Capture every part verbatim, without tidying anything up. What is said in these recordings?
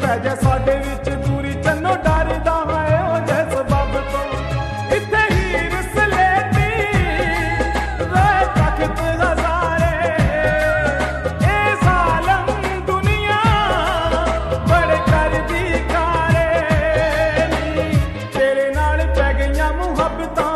ਪੈ ਜਾ ਸਾਡੇ ਵਿੱਚ ਦੂਰੀ ਚੰਨੋ ਡਰਦਾ ਹੈ ਉਹ ਜੇ ਸਬਬ ਤੋਂ ਇੱਥੇ ਹੀਰ ਸਲੇਟੀ ਵੇ ਤਖਤ ਹਜ਼ਾਰੇ ਇਹ ਜ਼ਾਲਮ ਦੁਨੀਆ ਬੜੇ ਕਰਦੀ ਕਾਰੇ ਨੀ ਤੇਰੇ ਨਾਲ ਪੈ ਗਈਆਂ ਮੁਹੱਬਤਾਂ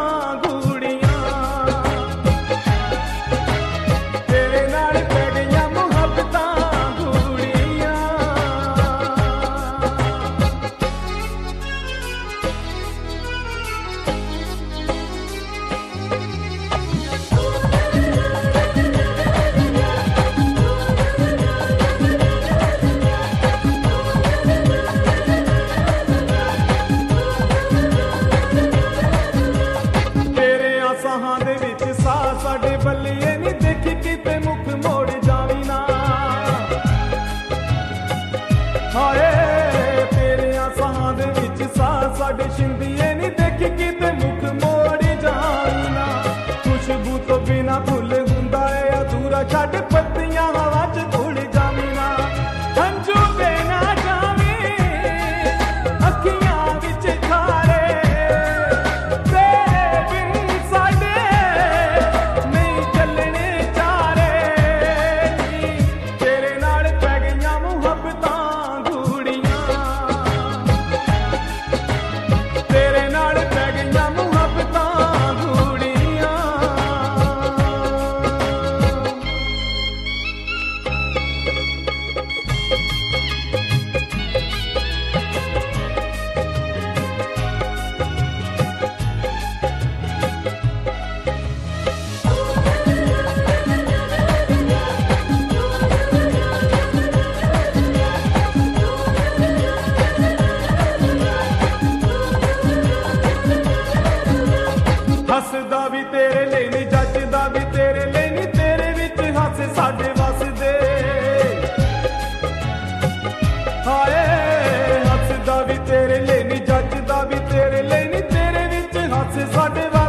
ਸਾਡੇ ਬੱਲੀਏ ਨੀ ਦੇਖੀ ਕਿਤੇ ਮੁਖ ਮੋੜ ਜਾਵੀ ਨਾ ਹਾਏ ਤੇਰਿਆਂ ਸਾਹਾਂ ਦੇ ਵਿੱਚ ਸਾਹ ਸਾਡੇ ਸ਼ਿੰਦੀਏ ਨੀ ਦੇਖੀ ਕਿਤੇ ਮੁਖ ਮੋੜ ਜਾਵੀ ਨਾ ਖੁਸ਼ਬੂ ਤੋਂ ਬਿਨਾ ਫੁੱਲ ਹੁੰਦਾ ਏ ਅਧੂਰਾ ਛੱਡ ਪੱਤੀਆਂ ਹਵਾ ਚ ਧੁੜ ਜਾਵੀ ਨਾ ਹੰਝੂ ਦੇ ਨਾ ਜਾਵੀ ਅੱਖੀਆਂ ਵਿੱਚ ਖਾਰੇ ਹੱਸਦਾ ਵੀ ਤੇਰੇ ਲਈ ਨੀ ਜੱਜਦਾ ਵੀ ਤੇਰੇ ਲਈ ਨੀ ਤੇਰੇ ਵਿੱਚ ਹਾਸੇ ਸਾਡੇ ਵਸਦੇ ਹਾਏ ਹੱਸਦਾ ਵੀ ਤੇਰੇ ਲਈ ਨੀ ਜੱਜਦਾ ਵੀ ਤੇਰੇ ਲਈ ਨੀ ਤੇਰੇ ਵਿੱਚ ਹਾਸੇ ਸਾਡੇ